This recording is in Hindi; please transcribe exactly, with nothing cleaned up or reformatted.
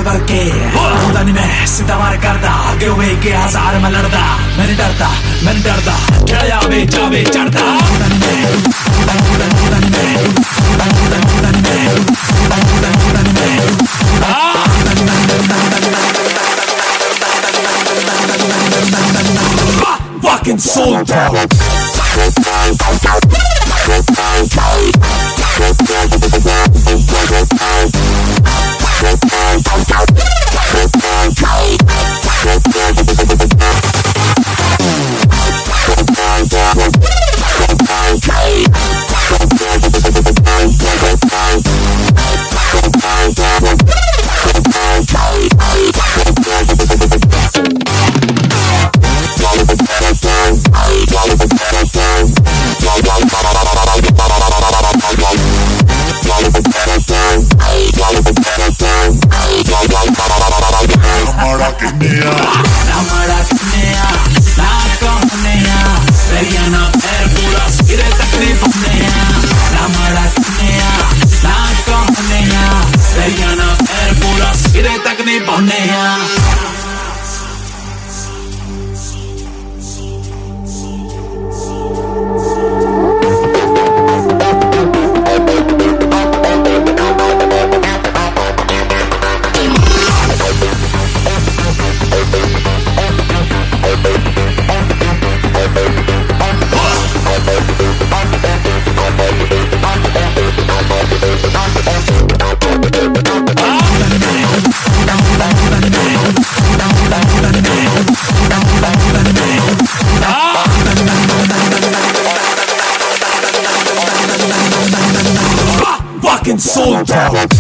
करके खुदा नहीं मैं सीधा वार करदा आगे हुए के हजार में लड़दा मैं नहीं डरदा मैं नहीं डरदा खड़ा आवे जावे चढ़दा खुदा नहीं मैं खुदा खुदा खुदा नहीं मैं खुदा खुदा खुदा नहीं मैं खुदा खुदा खुदा नहीं मैं fucking soul power. Fucking soul power.